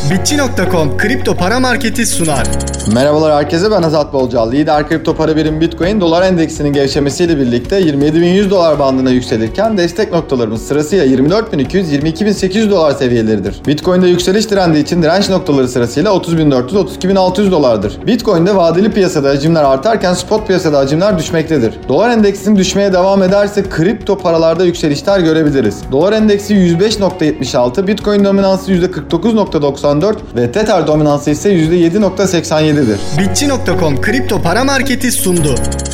Bitçi.com kripto para marketi sunar. Merhabalar herkese, ben Azat Bolcal. Lider kripto para birimi Bitcoin dolar endeksinin gevşemesiyle birlikte 27.100 dolar bandına yükselirken destek noktalarımız sırasıyla 24.200-22.800 dolar seviyeleridir. Bitcoin'de yükseliş trendi için direnç noktaları sırasıyla 30.400-32.600 dolardır. Bitcoin'de vadeli piyasada hacimler artarken spot piyasada hacimler düşmektedir. Dolar endeksinin düşmeye devam ederse kripto paralarda yükselişler görebiliriz. Dolar endeksi 105.76, Bitcoin dominansı %49.94 ve Tether dominansı ise %7.87'dir. Bitçi.com kripto para marketi sundu.